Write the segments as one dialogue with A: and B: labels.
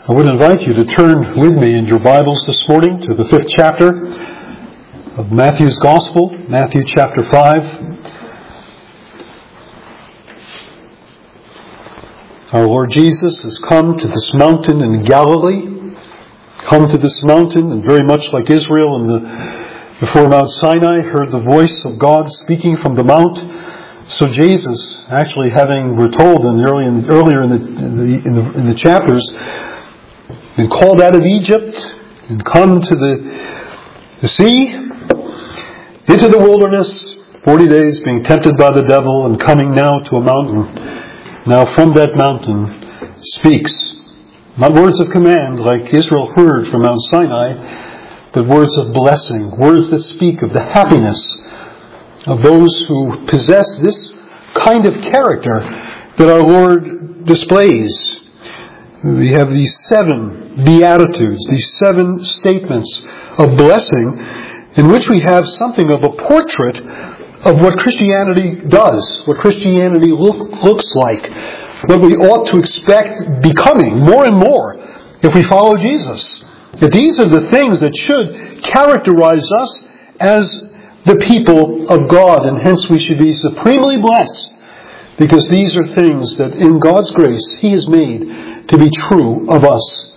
A: I would invite you to turn with me in your Bibles this morning to the 5th chapter of Matthew's Gospel, Matthew chapter 5. Our Lord Jesus has come to this mountain in Galilee, come to this mountain, and very much like Israel before Mount Sinai, heard the voice of God speaking from the mount. So Jesus, actually, we're told earlier in the chapters, been called out of Egypt and come to the sea, into the wilderness, 40 days being tempted by the devil and coming now to a mountain. Now from that mountain speaks, not words of command like Israel heard from Mount Sinai, but words of blessing, words that speak of the happiness of those who possess this kind of character that our Lord displays. We have these 7 Beatitudes, these 7 statements of blessing, in which we have something of a portrait of what Christianity does, what Christianity looks like, what we ought to expect becoming more and more if we follow Jesus. That these are the things that should characterize us as the people of God, and hence we should be supremely blessed, because these are things that in God's grace He has made to be true of us.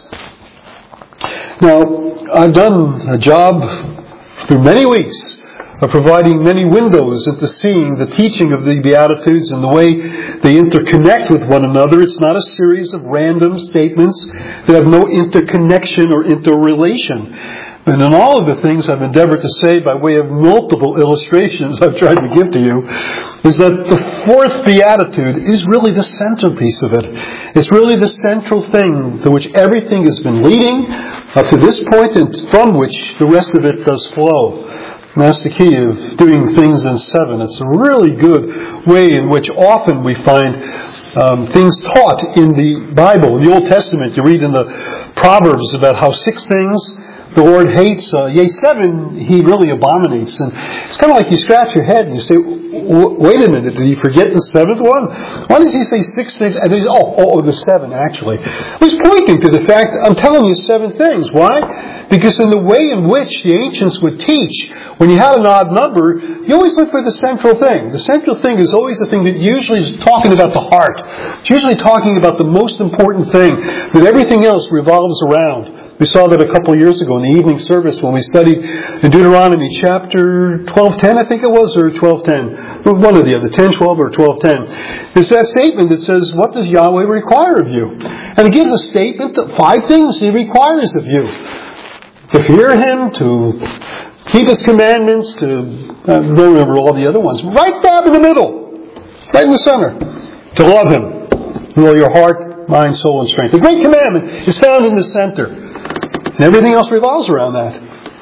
A: Now, I've done a job through many weeks of providing many windows into seeing the teaching of the Beatitudes and the way they interconnect with one another. It's not a series of random statements that have no interconnection or interrelation. And in all of the things I've endeavored to say by way of multiple illustrations I've tried to give to you, is that the 4th Beatitude is really the centerpiece of it. It's really the central thing to which everything has been leading up to this point, and from which the rest of it does flow. And that's the key of doing things in 7. It's a really good way in which often we find things taught in the Bible. In the Old Testament, you read in the Proverbs about how 6 things the Lord hates, 7 He really abominates. And it's kind of like you scratch your head and you say, wait a minute, did He forget the 7th one? Why does He say 6 things? And then, the 7 actually. He's pointing to the fact, I'm telling you 7 things. Why? Because in the way in which the ancients would teach, when you had an odd number, you always look for the central thing. The central thing is always the thing that usually is talking about the heart. It's usually talking about the most important thing, that everything else revolves around. We saw that a couple of years ago in the evening service when we studied in Deuteronomy chapter 12:10, I think it was, or 12:10. One or the other, 10:12 or 12:10. It's that statement that says, what does Yahweh require of you? And it gives a statement of 5 things He requires of you. To fear Him, to keep His commandments, I don't remember all the other ones. Right down in the middle, right in the center. To love Him with all your heart, mind, soul, and strength. The great commandment is found in the center. And everything else revolves around that.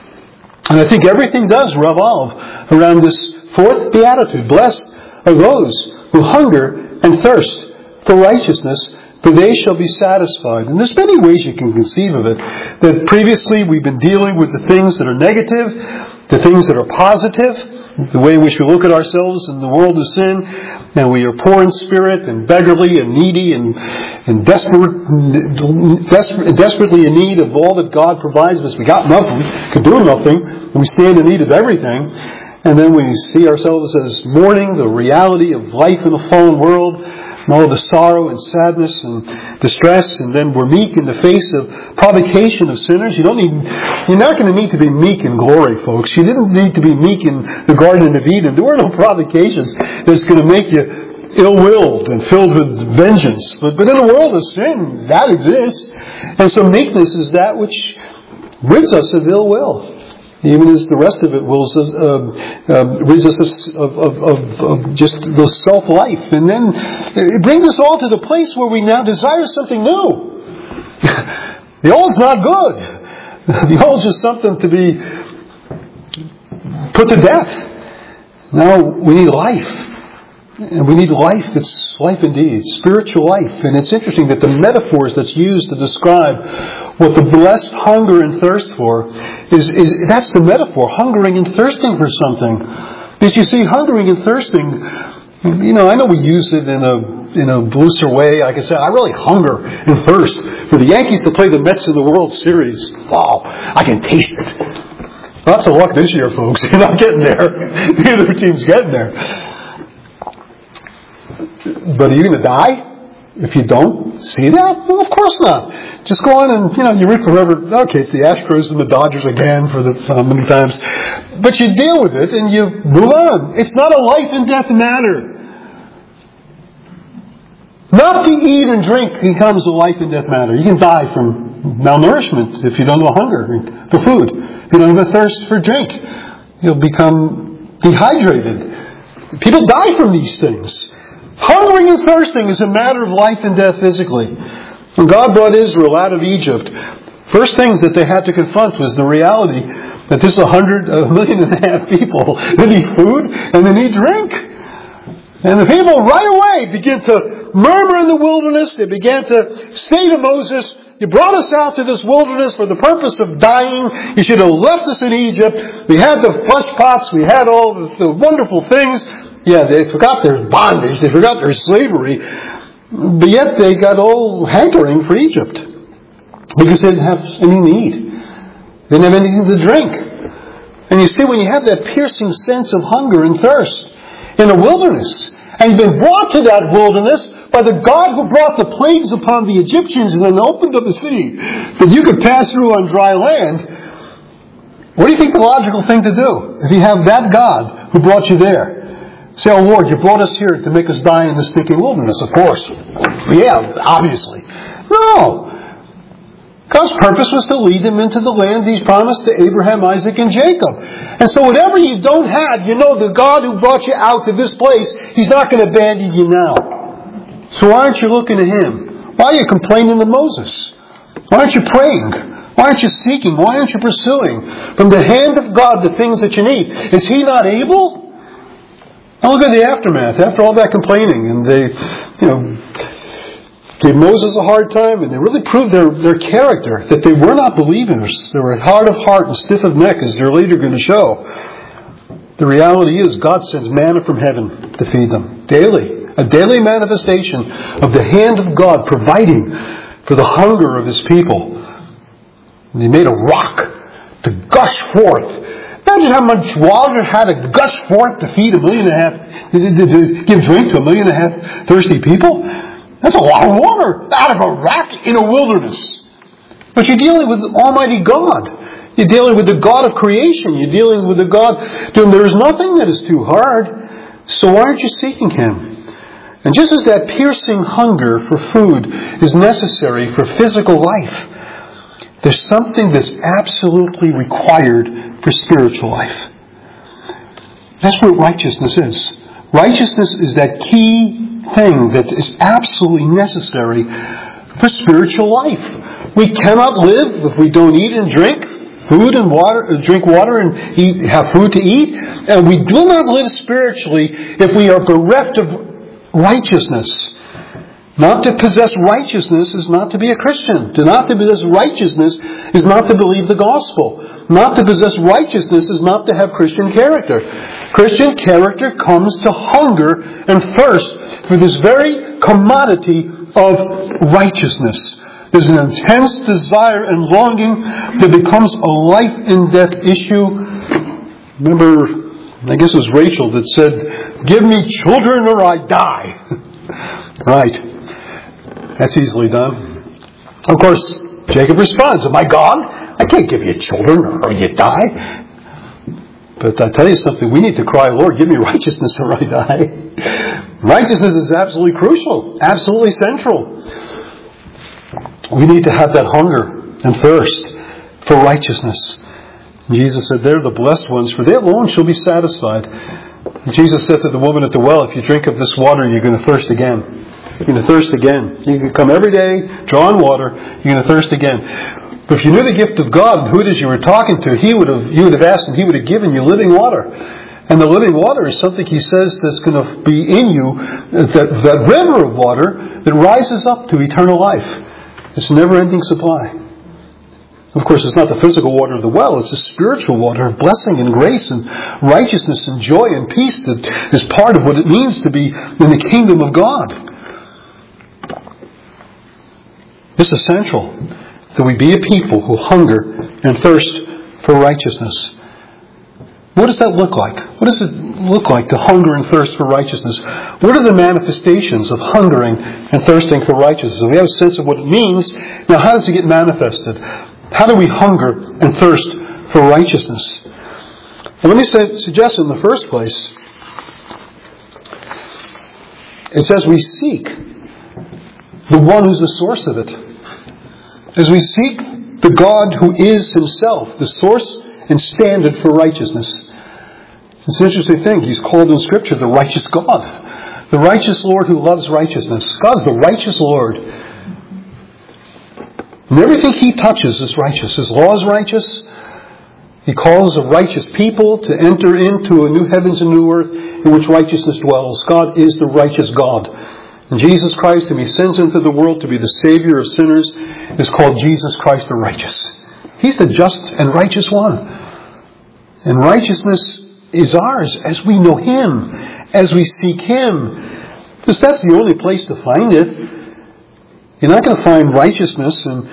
A: And I think everything does revolve around this 4th Beatitude. Blessed are those who hunger and thirst for righteousness, for they shall be satisfied. And there's many ways you can conceive of it. That previously we've been dealing with the things that are negative, the things that are positive, the way in which we look at ourselves in the world of sin, and we are poor in spirit and beggarly and needy and desperately in need of all that God provides us. We got nothing, can do nothing, and we stand in need of everything. And then we see ourselves as mourning the reality of life in a fallen world, and all the sorrow and sadness and distress, and then we're meek in the face of provocation of sinners. You're not going to need to be meek in glory, folks. You didn't need to be meek in the Garden of Eden. There were no provocations that's going to make you ill-willed and filled with vengeance. But in a world of sin, that exists. And so meekness is that which rids us of ill will, even as the rest of it rids us of just the self-life. And then it brings us all to the place where we now desire something new. The old's not good. The old's just something to be put to death. Now we need life. And we need life that's life indeed, spiritual life. And it's interesting that the metaphors that's used to describe what the blessed hunger and thirst for is that's the metaphor, hungering and thirsting for something. Because you see, hungering and thirsting, I know we use it in a in a looser way, I can say, I really hunger and thirst for the Yankees to play the Mets in the World Series. Wow, I can taste it. Lots of luck this year, folks. You're not getting there. Neither team's getting there. But are you going to die if you don't see that? Well, of course not. Just go on and, you root for whoever. Okay, it's the Astros and the Dodgers again for how many times. But you deal with it and you move on. It's not a life and death matter. Not to eat and drink becomes a life and death matter. You can die from malnourishment if you don't have a hunger for food. If you don't have a thirst for drink, you'll become dehydrated. People die from these things. Hungering and thirsting is a matter of life and death physically. When God brought Israel out of Egypt, first things that they had to confront was the reality that there's 1.5 million people that need food and they need drink. And the people right away began to murmur in the wilderness. They began to say to Moses, you brought us out to this wilderness for the purpose of dying. You should have left us in Egypt. We had the flesh pots. We had all the wonderful things. Yeah, they forgot their bondage. They forgot their slavery. But yet they got all hankering for Egypt because they didn't have anything to eat. They didn't have anything to drink. And you see, when you have that piercing sense of hunger and thirst in a wilderness, and you've been brought to that wilderness by the God who brought the plagues upon the Egyptians and then opened up the sea that you could pass through on dry land, what do you think the logical thing to do? If you have that God who brought you there, say, oh Lord, you brought us here to make us die in the stinking wilderness, of course. Yeah, obviously. No. God's purpose was to lead them into the land He's promised to Abraham, Isaac, and Jacob. And so whatever you don't have, you know the God who brought you out to this place, He's not going to abandon you now. So why aren't you looking to Him? Why are you complaining to Moses? Why aren't you praying? Why aren't you seeking? Why aren't you pursuing from the hand of God the things that you need? Is He not able? Now look at the aftermath. After all that complaining, and they, gave Moses a hard time, and they really proved their character, that they were not believers. They were hard of heart and stiff of neck, as they're later going to show. The reality is God sends manna from heaven to feed them daily. A daily manifestation of the hand of God providing for the hunger of His people. And He made a rock to gush forth. Imagine how much water had to gush forth to feed 1.5 million, to give drink to 1.5 million thirsty people. That's a lot of water out of a rock in a wilderness. But you're dealing with Almighty God. You're dealing with the God of creation. You're dealing with the God to whom there is nothing that is too hard. So why aren't you seeking Him? And just as that piercing hunger for food is necessary for physical life, there's something that's absolutely required for spiritual life. That's what righteousness is. Righteousness is that key thing that is absolutely necessary for spiritual life. We cannot live if we don't eat and drink food and water, drink water and have food to eat. And we do not live spiritually if we are bereft of righteousness. Not to possess righteousness is not to be a Christian. To not to possess righteousness is not to believe the gospel. Not to possess righteousness is not to have Christian character. Christian character comes to hunger and thirst for this very commodity of righteousness. There's an intense desire and longing that becomes a life and death issue. Remember, I guess it was Rachel that said, "Give me children or I die." Right. That's easily done. Of course, Jacob responds, "My God, I can't give you children or you die." But I tell you something, we need to cry, "Lord, give me righteousness or I die." Righteousness is absolutely crucial, absolutely central. We need to have that hunger and thirst for righteousness. Jesus said, "They're the blessed ones, for they alone shall be satisfied." And Jesus said to the woman at the well, "If you drink of this water, you're going to thirst again. You're going to thirst again. You can come every day, draw on water, you're going to thirst again." But if you knew the gift of God and who it is you were talking to, you would have asked and He would have given you living water. And the living water is something He says that's going to be in you, that river of water that rises up to eternal life. It's a never-ending supply. Of course, it's not the physical water of the well, it's the spiritual water of blessing and grace and righteousness and joy and peace that is part of what it means to be in the kingdom of God. It's essential that we be a people who hunger and thirst for righteousness. What does that look like? What does it look like to hunger and thirst for righteousness? What are the manifestations of hungering and thirsting for righteousness? We have a sense of what it means. Now, how does it get manifested? How do we hunger and thirst for righteousness? Well, let me suggest in the first place, it says we seek the one who's the source of it. As we seek the God who is Himself, the source and standard for righteousness. It's an interesting thing. He's called in Scripture the righteous God. The righteous Lord who loves righteousness. God's the righteous Lord. And everything He touches is righteous. His law is righteous. He calls a righteous people to enter into a new heavens and new earth in which righteousness dwells. God is the righteous God. And Jesus Christ, whom He sends into the world to be the Savior of sinners, is called Jesus Christ the righteous. He's the just and righteous one. And righteousness is ours as we know Him, as we seek Him. Because that's the only place to find it. You're not going to find righteousness in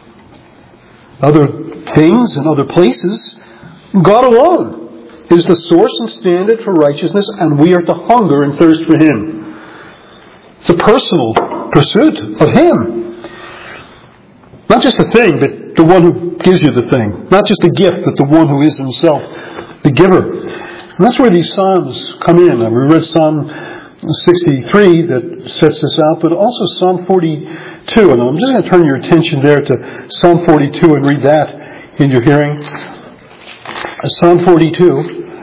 A: other things and other places. God alone is the source and standard for righteousness, and we are to hunger and thirst for Him. It's a personal pursuit of Him. Not just a thing, but the one who gives you the thing. Not just a gift, but the one who is Himself, the giver. And that's where these Psalms come in. We read Psalm 63 that sets this out, but also Psalm 42. And I'm just going to turn your attention there to Psalm 42 and read that in your hearing. Psalm 42.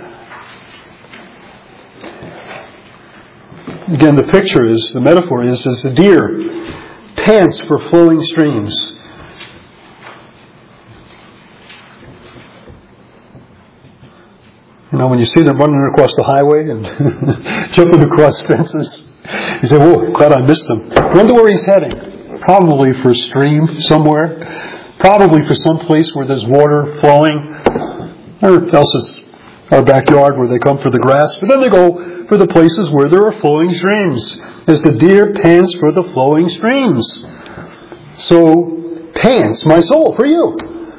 A: Again, the picture is, the metaphor is, as the deer pants for flowing streams. You know, when you see them running across the highway and jumping across fences, you say, "Whoa, glad I missed them." Wonder where he's heading. Probably for a stream somewhere. Probably for some place where there's water flowing. Or else it's our backyard where they come for the grass. But then they go for the places where there are flowing streams. As the deer pants for the flowing streams. So pants my soul for you.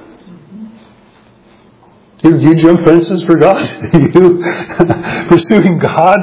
A: You jump fences for God? You pursuing God?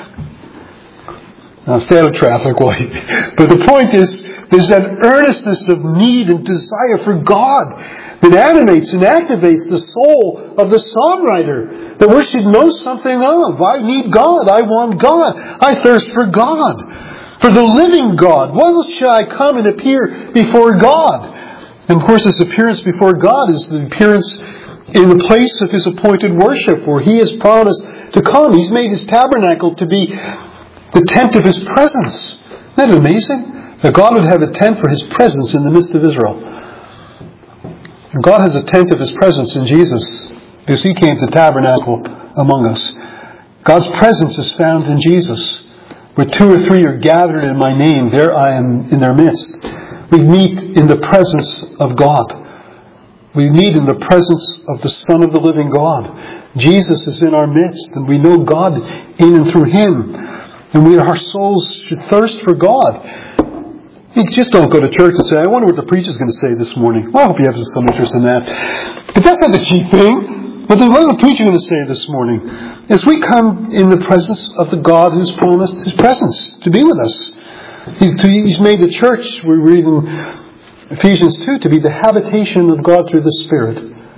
A: Now stay out of traffic light. But the point is, there's that earnestness of need and desire for God that animates and activates the soul of the psalm writer that we should know something of. I need God. I want God. I thirst for God. For the living God. When shall I come and appear before God? And of course, this appearance before God is the appearance in the place of His appointed worship, where He has promised to come. He's made His tabernacle to be the tent of His presence. Isn't that amazing? That God would have a tent for His presence in the midst of Israel. And God has a tent of His presence in Jesus, because He came to tabernacle among us. God's presence is found in Jesus. Where 2 or 3 are gathered in my name, there I am in their midst. We meet in the presence of God. We meet in the presence of the Son of the living God. Jesus is in our midst, and we know God in and through Him. And our souls should thirst for God. You just don't go to church and say, "I wonder what the preacher's going to say this morning." Well, I hope you have some interest in that. But that's not the chief thing. But then what is the preacher going to say this morning? As we come in the presence of the God who's promised His presence to be with us. He's made the church, we read in Ephesians 2, to be the habitation of God through the Spirit.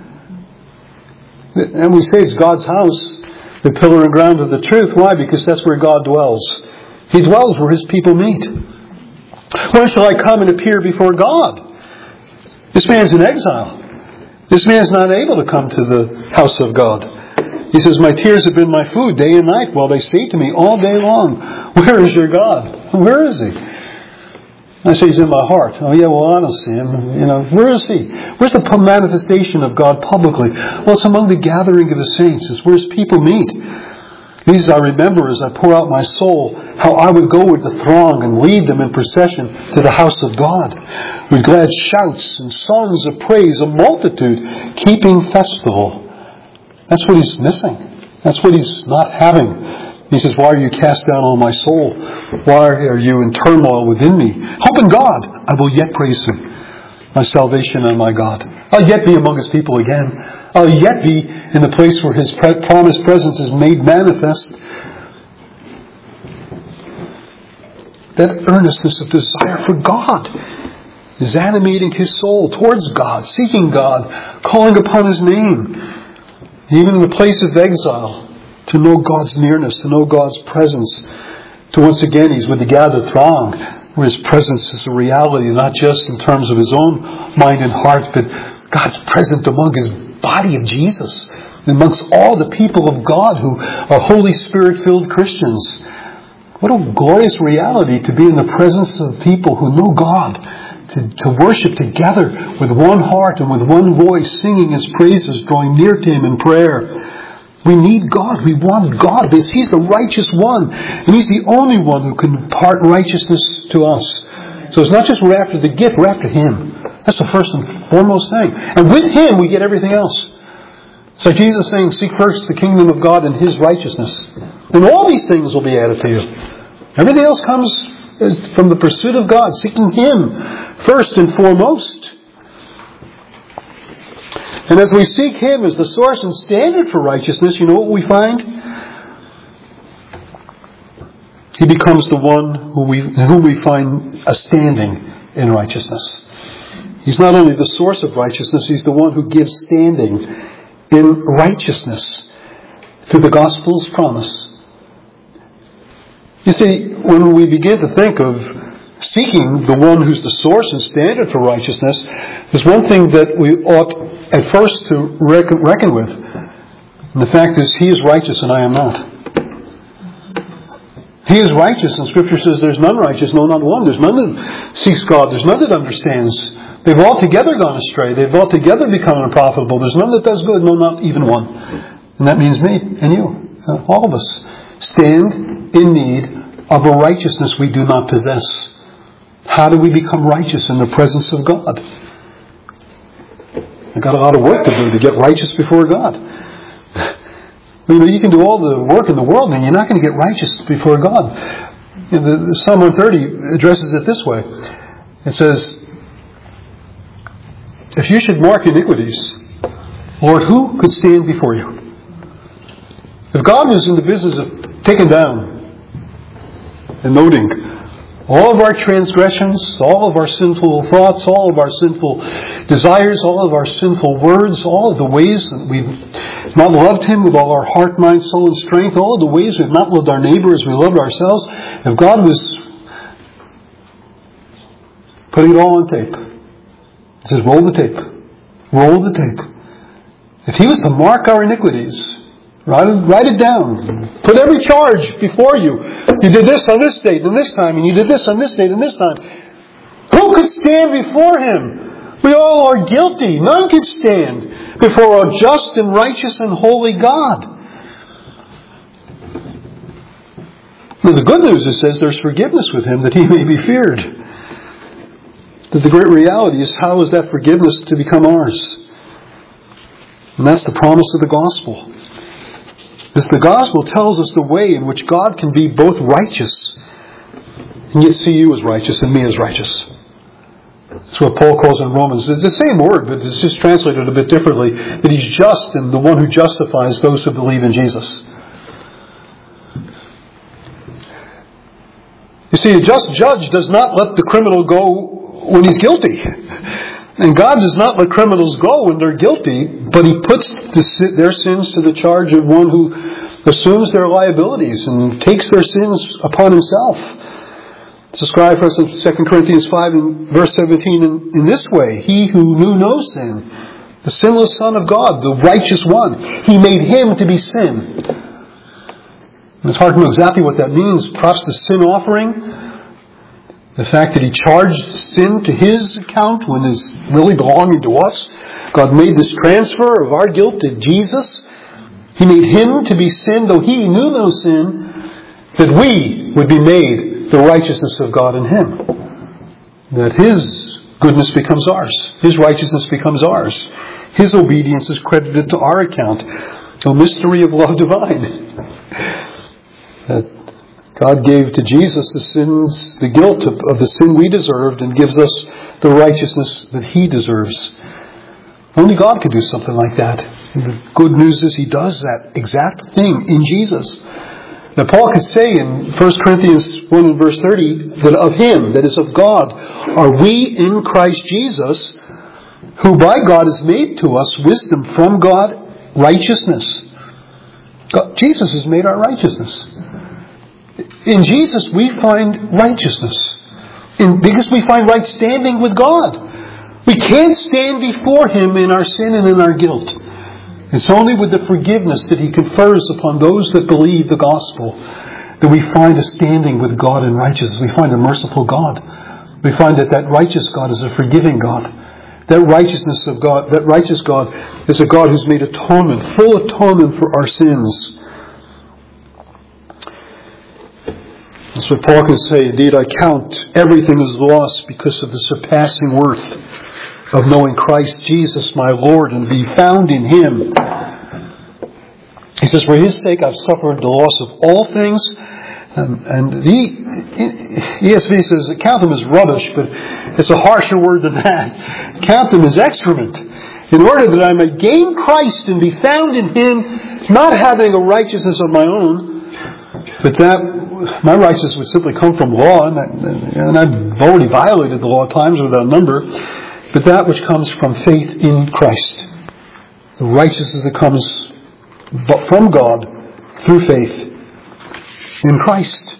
A: And we say it's God's house, the pillar and ground of the truth. Why? Because that's where God dwells. He dwells where His people meet. When shall I come and appear before God? This man's in exile. This man's not able to come to the house of God. He says, "My tears have been my food day and night, while they say to me all day long, 'Where is your God?'" Where is He? I say He's in my heart. Oh yeah, well I don't see Him. You know, where is He? Where's the manifestation of God publicly? Well, it's among the gathering of the saints. It's where His people meet. These I remember as I pour out my soul, how I would go with the throng and lead them in procession to the house of God, with glad shouts and songs of praise, a multitude keeping festival. That's what He's missing. That's what He's not having. He says, "Why are you cast down, O my soul? Why are you in turmoil within me? Hope in God, I will yet praise Him. my salvation and my God. I'll yet be among His people again. I'll yet be in the place where His promised presence is made manifest. That earnestness of desire for God is animating his soul towards God, seeking God, calling upon His name. Even in the place of exile, to know God's nearness, to know God's presence. To once again, he's with the gathered throng, where His presence is a reality, not just in terms of his own mind and heart, but God's present among His body of Jesus, amongst all the people of God who are Holy Spirit-filled Christians. What a glorious reality to be in the presence of people who know God, to worship together with one heart and with one voice, singing His praises, drawing near to Him in prayer. We need God. We want God because He's the righteous one. And He's the only one who can impart righteousness to us. So it's not just we're after the gift, we're after Him. That's the first and foremost thing. And with Him we get everything else. So Jesus is saying, seek first the kingdom of God and His righteousness. And all these things will be added to you. Everything else comes from the pursuit of God, seeking Him first and foremost. And as we seek Him as the source and standard for righteousness, you know what we find? He becomes the one in whom we find a standing in righteousness. He's not only the source of righteousness, He's the one who gives standing in righteousness through the gospel's promise. You see, when we begin to think of seeking the one who's the source and standard for righteousness, there's one thing that we ought at first to reckon with. And the fact is, He is righteous and I am not. He is righteous, and Scripture says there's none righteous, no, not one. There's none that seeks God. There's none that understands. They've all together gone astray. They've all together become unprofitable. There's none that does good, no, not even one. And that means me and you. All of us stand in need of a righteousness we do not possess. How do we become righteous in the presence of God? I've got a lot of work to do to get righteous before God. You can do all the work in the world and you're not going to get righteous before God. The Psalm 130 addresses it this way. It says, if you should mark iniquities, Lord, who could stand before you? If God was in the business of taking down and noting all of our transgressions, all of our sinful thoughts, all of our sinful desires, all of our sinful words, all of the ways that we've not loved Him with all our heart, mind, soul, and strength, all of the ways we've not loved our neighbor as we loved ourselves, if God was putting it all on tape, He says, roll the tape. Roll the tape. If He was to mark our iniquities, write it down. Put every charge before you. You did this on this date and this time, and you did this on this date and this time. Who could stand before Him? We all are guilty. None could stand before a just and righteous and holy God. Now the good news, it says, there's forgiveness with Him that He may be feared. That the great reality is, how is that forgiveness to become ours? And that's the promise of the gospel. Because the gospel tells us the way in which God can be both righteous and yet see you as righteous and me as righteous. That's what Paul calls in Romans. It's the same word, but it's just translated a bit differently. That He's just and the one who justifies those who believe in Jesus. You see, a just judge does not let the criminal go when he's guilty. And God does not let criminals go when they're guilty, but He puts their sins to the charge of one who assumes their liabilities and takes their sins upon Himself. It's described for us in 2 Corinthians 5 and verse 17 in this way. He who knew no sin, the sinless Son of God, the righteous one, He made Him to be sin. And it's hard to know exactly what that means. Perhaps the sin offering, the fact that He charged sin to His account when it's really belonging to us. God made this transfer of our guilt to Jesus. He made Him to be sin, though He knew no sin, that we would be made the righteousness of God in Him. That His goodness becomes ours. His righteousness becomes ours. His obedience is credited to our account. A mystery of love divine. That God gave to Jesus the guilt of the sin we deserved, and gives us the righteousness that He deserves. Only God could do something like that. And the good news is He does that exact thing in Jesus. Now Paul could say in 1 Corinthians 1 and verse 30 that of Him, that is of God, are we in Christ Jesus, who by God is made to us wisdom from God, righteousness. Jesus has made our righteousness. In Jesus we find righteousness. Because we find right standing with God. We can't stand before Him in our sin and in our guilt. It's only with the forgiveness that He confers upon those that believe the gospel that we find a standing with God in righteousness. We find a merciful God. We find that righteous God is a forgiving God. That righteousness of God, that righteous God is a God who's made atonement, full atonement for our sins. That's what Paul can say. Indeed, I count everything as lost because of the surpassing worth of knowing Christ Jesus my Lord and be found in Him. He says, for His sake I've suffered the loss of all things. And the ESV says, count them as rubbish, but it's a harsher word than that. Count them as excrement, in order that I may gain Christ and be found in Him, not having a righteousness of my own, but that my righteousness would simply come from law, and I've already violated the law at times without number, but that which comes from faith in Christ. The righteousness that comes from God through faith in Christ.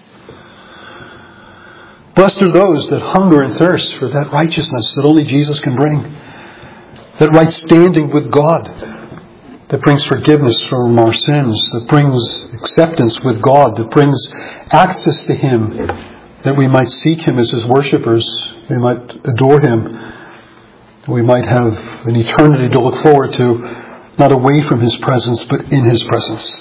A: Blessed are those that hunger and thirst for that righteousness that only Jesus can bring. That right standing with God that brings forgiveness from our sins, that brings acceptance with God, that brings access to Him, that we might seek Him as His worshippers, we might adore Him, we might have an eternity to look forward to, not away from His presence, but in His presence.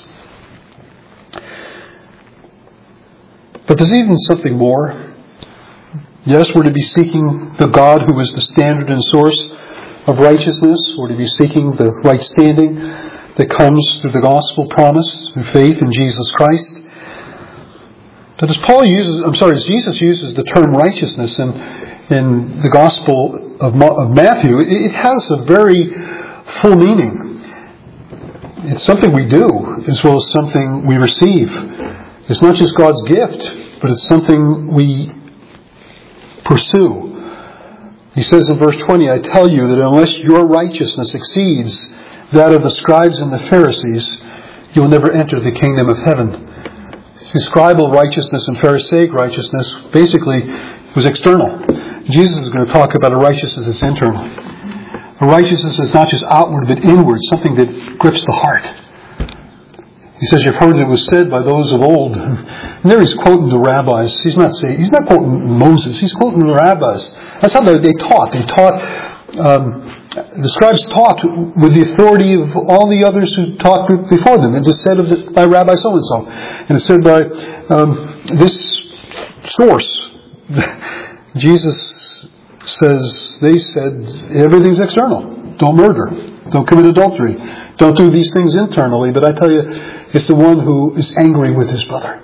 A: But there's even something more. Yes, we're to be seeking the God who is the standard and source of righteousness. We're to be seeking the right standing that comes through the gospel promise, through faith in Jesus Christ. But as Jesus uses the term righteousness in the Gospel of Matthew, it has a very full meaning. It's something we do as well as something we receive. It's not just God's gift, but it's something we pursue. He says in verse 20, I tell you that unless your righteousness exceeds that of the scribes and the Pharisees, you will never enter the kingdom of heaven. See, scribal righteousness and Pharisaic righteousness basically was external. Jesus is going to talk about a righteousness that's internal. A righteousness that's not just outward but inward, something that grips the heart. He says, you've heard it was said by those of old. And there he's quoting the rabbis. He's not quoting Moses. He's quoting the rabbis. That's how they taught. The scribes taught with the authority of all the others who taught before them. It was said by Rabbi so-and-so. And it's said by this source. Jesus says, they said, everything's external. Don't murder. Don't commit adultery. Don't do these things internally. But I tell you, it's the one who is angry with his brother.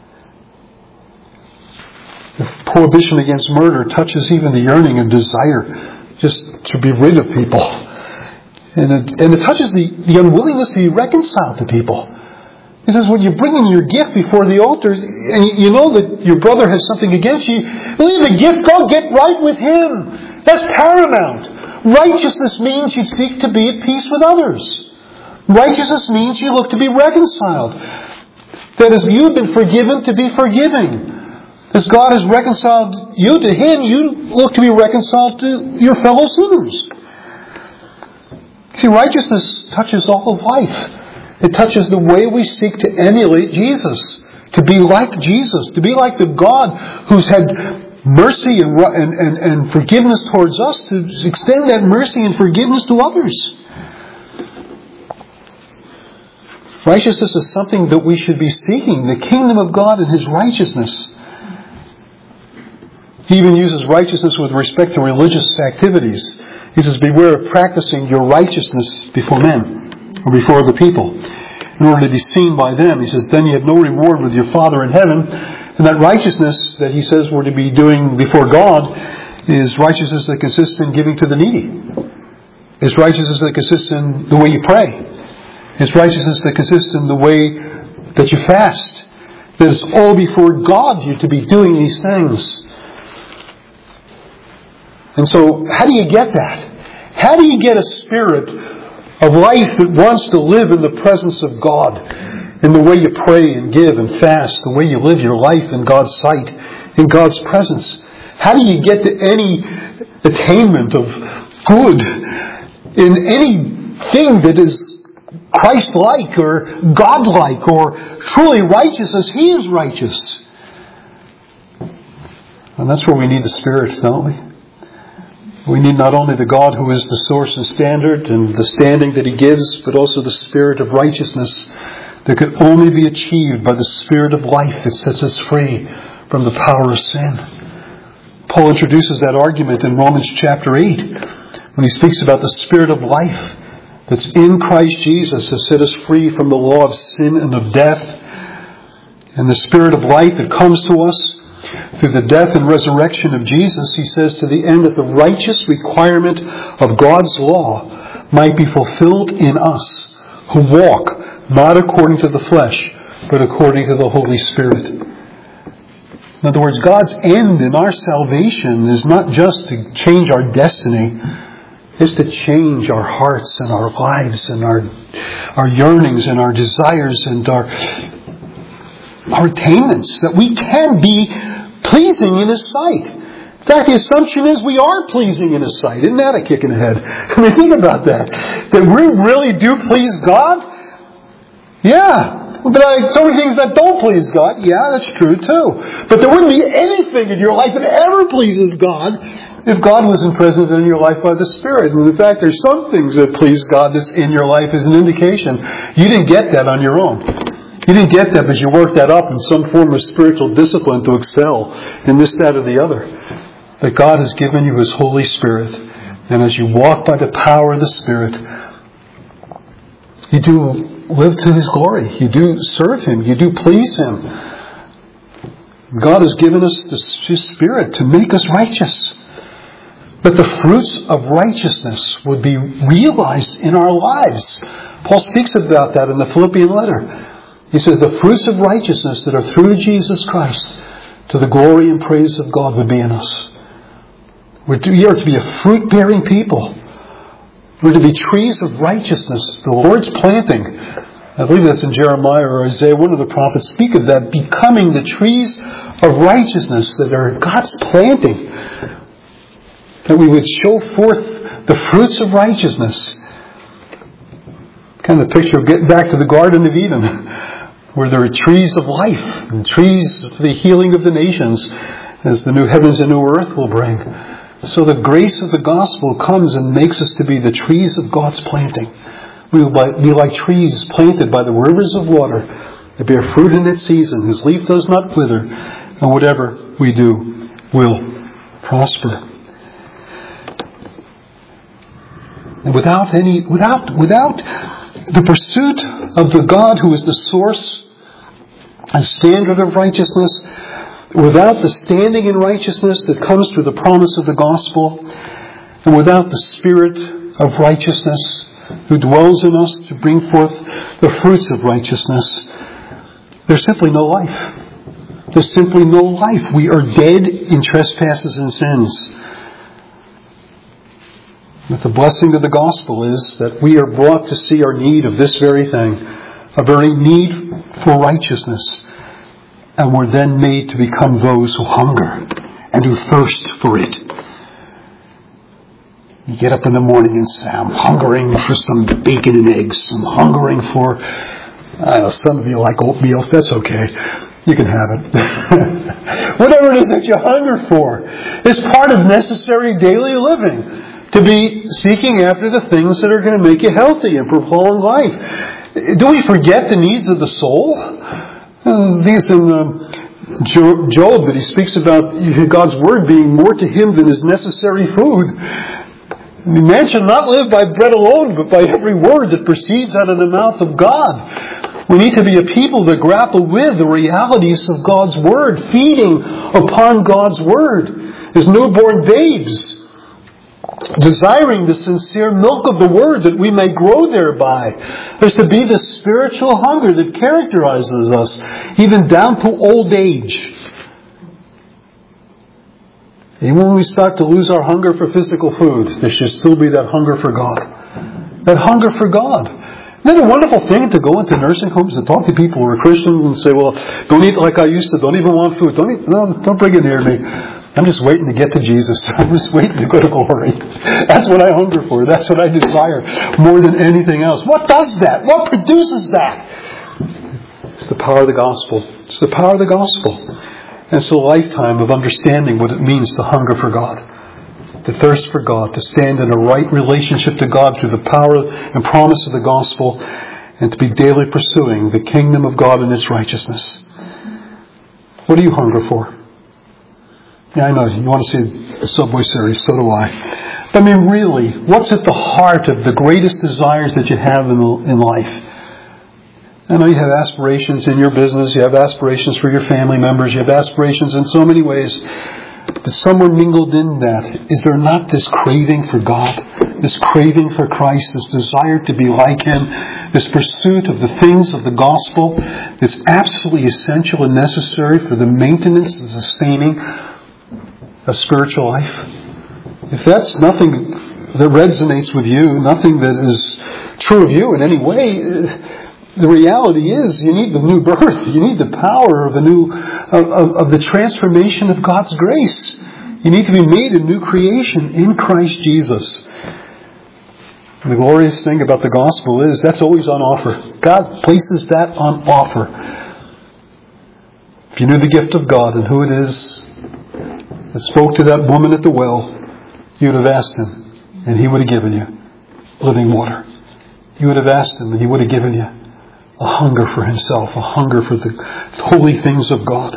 A: The prohibition against murder touches even the yearning and desire just to be rid of people. And it touches the unwillingness to be reconciled to people. He says, when you're bringing your gift before the altar, and you know that your brother has something against you, leave the gift, go get right with him. That's paramount. Righteousness means you seek to be at peace with others. Righteousness means you look to be reconciled. That as you've been forgiven, to be forgiving. As God has reconciled you to Him, you look to be reconciled to your fellow sinners. See, righteousness touches all of life. It touches the way we seek to emulate Jesus. To be like Jesus. To be like the God who's had mercy and forgiveness towards us. To extend that mercy and forgiveness to others. Righteousness is something that we should be seeking. The kingdom of God and His righteousness. He even uses righteousness with respect to religious activities. He says, beware of practicing your righteousness before men, or before other people, in order to be seen by them. He says, then you have no reward with your Father in heaven. And that righteousness that he says we're to be doing before God is righteousness that consists in giving to the needy. It's righteousness that consists in the way you pray. It's righteousness that consists in the way that you fast. That it's all before God you're to be doing these things. And so, how do you get that? How do you get a spirit of life that wants to live in the presence of God? In the way you pray and give and fast, the way you live your life in God's sight, in God's presence. How do you get to any attainment of good in anything that is Christ-like or God-like or truly righteous as He is righteous? And that's where we need the Spirit, don't we? We need not only the God who is the source and standard and the standing that He gives, but also the Spirit of righteousness that could only be achieved by the Spirit of life that sets us free from the power of sin. Paul introduces that argument in Romans chapter 8 when he speaks about the Spirit of life that's in Christ Jesus has set us free from the law of sin and of death. And the Spirit of life that comes to us through the death and resurrection of Jesus, he says, to the end that the righteous requirement of God's law might be fulfilled in us who walk not according to the flesh, but according to the Holy Spirit. In other words, God's end in our salvation is not just to change our destiny, it's to change our hearts and our lives and our yearnings and our desires and our attainments, that we can be pleasing in His sight. In fact, the assumption is we are pleasing in His sight. Isn't that a kick in the head? I mean, think about that. That we really do please God? Yeah. But so many things that don't please God, yeah, that's true too. But there wouldn't be anything in your life that ever pleases God if God wasn't present in your life by the Spirit. And in fact, there's some things that please God that's in your life as an indication you didn't get that on your own. You didn't get that because you worked that up in some form of spiritual discipline to excel in this, that, or the other. That God has given you His Holy Spirit. And as you walk by the power of the Spirit, you do live to His glory. You do serve Him. You do please Him. God has given us His Spirit to make us righteous. But the fruits of righteousness would be realized in our lives. Paul speaks about that in the Philippian letter. He says the fruits of righteousness that are through Jesus Christ to the glory and praise of God would be in us. We are to be a fruit-bearing people. We're to be trees of righteousness. The Lord's planting. I believe that's in Jeremiah or Isaiah. One of the prophets speak of that. Becoming the trees of righteousness that are God's planting. That we would show forth the fruits of righteousness. Kind of picture of getting back to the Garden of Eden, where there are trees of life and trees for the healing of the nations, as the new heavens and new earth will bring. So the grace of the gospel comes and makes us to be the trees of God's planting. We will be like trees planted by the rivers of water that bear fruit in its season, whose leaf does not wither, and whatever we do will prosper. And without the pursuit of the God who is the source and standard of righteousness, without the standing in righteousness that comes through the promise of the gospel, and without the Spirit of righteousness who dwells in us to bring forth the fruits of righteousness, there's simply no life. There's simply no life. We are dead in trespasses and sins. But the blessing of the gospel is that we are brought to see our need of this very thing, a very need for righteousness. And we're then made to become those who hunger and who thirst for it. You get up in the morning and say, I'm hungering for some bacon and eggs. I'm hungering for, some of you like oatmeal. That's okay. You can have it. Whatever it is that you hunger for is part of necessary daily living. To be seeking after the things that are going to make you healthy and prolong life. Do we forget the needs of the soul? I think it's in Job that he speaks about God's word being more to him than his necessary food. Man shall not live by bread alone, but by every word that proceeds out of the mouth of God. We need to be a people that grapple with the realities of God's Word, feeding upon God's Word as newborn babes, desiring the sincere milk of the Word that we may grow thereby. There's to be this spiritual hunger that characterizes us, even down to old age. Even when we start to lose our hunger for physical food, there should still be that hunger for God. That hunger for God. Isn't it a wonderful thing to go into nursing homes and talk to people who are Christians and say, well, don't eat like I used to, don't even want food, don't bring it near me. I'm just waiting to get to Jesus. I'm just waiting to go to glory. That's what I hunger for. That's what I desire more than anything else. What does that? What produces that? It's the power of the gospel. It's the power of the gospel. And it's a lifetime of understanding what it means to hunger for God. To thirst for God. To stand in a right relationship to God through the power and promise of the gospel. And to be daily pursuing the kingdom of God and its righteousness. What do you hunger for? Yeah, I know, you want to see the Subway series, so do I. But I mean, really, what's at the heart of the greatest desires that you have in life? I know you have aspirations in your business, you have aspirations for your family members, you have aspirations in so many ways. But somewhere mingled in that, is there not this craving for God? This craving for Christ, this desire to be like Him, this pursuit of the things of the gospel that's absolutely essential and necessary for the maintenance and sustaining of spiritual life? If that's nothing that resonates with you, nothing that is true of you in any way, the reality is you need the new birth. You need the power of the transformation of God's grace. You need to be made a new creation in Christ Jesus. And the glorious thing about the gospel is that's always on offer. God places that on offer. If you knew the gift of God and who it is that spoke to that woman at the well, you would have asked Him, and He would have given you living water. You would have asked Him, and He would have given you a hunger for Himself, a hunger for the holy things of God.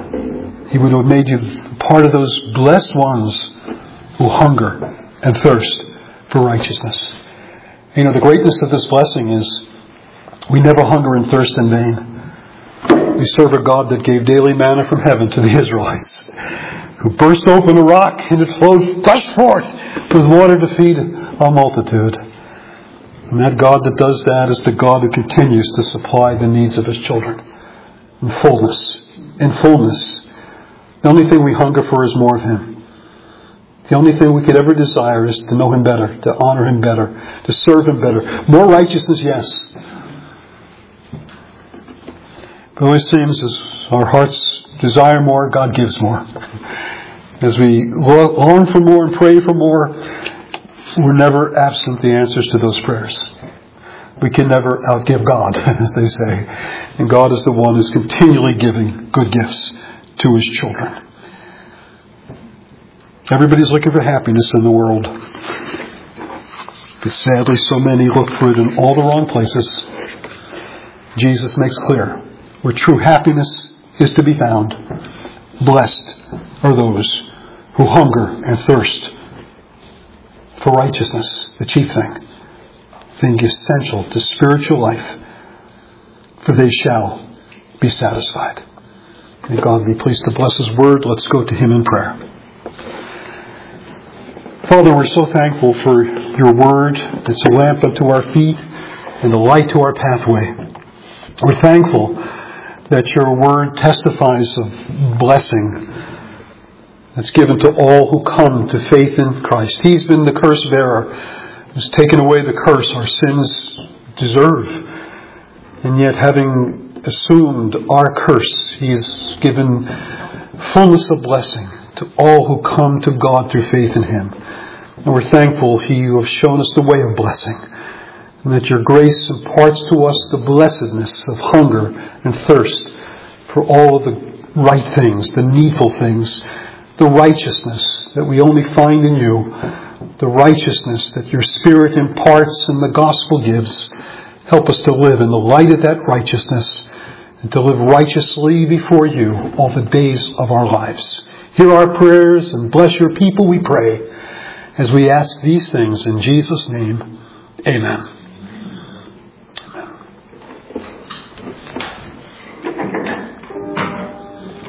A: He would have made you part of those blessed ones who hunger and thirst for righteousness. You know, the greatness of this blessing is we never hunger and thirst in vain. We serve a God that gave daily manna from heaven to the Israelites, who burst open a rock and it flowed, gushed forth with water to feed a multitude. And that God that does that is the God who continues to supply the needs of His children in fullness. In fullness. The only thing we hunger for is more of Him. The only thing we could ever desire is to know Him better, to honor Him better, to serve Him better. More righteousness, yes. But it always seems as our hearts desire more, God gives more. As we long for more and pray for more, we're never absent the answers to those prayers. We can never outgive God, as they say. And God is the one who's continually giving good gifts to His children. Everybody's looking for happiness in the world. But sadly, so many look for it in all the wrong places. Jesus makes clear where true happiness is to be found. Blessed are those who hunger and thirst for righteousness, the chief thing essential to spiritual life, for they shall be satisfied. May God be pleased to bless His word. Let's go to Him in prayer. Father, we're so thankful for your word. It's a lamp unto our feet and a light to our pathway. We're thankful that your word testifies of blessing that's given to all who come to faith in Christ. He's been the curse bearer who's taken away the curse our sins deserve. And yet, having assumed our curse, He's given fullness of blessing to all who come to God through faith in Him. And we're thankful you have shown us the way of blessing, and that your grace imparts to us the blessedness of hunger and thirst for all of the right things, the needful things, the righteousness that we only find in you, the righteousness that your Spirit imparts and the gospel gives. Help us to live in the light of that righteousness and to live righteously before you all the days of our lives. Hear our prayers and bless your people, we pray, as we ask these things in Jesus' name. Amen.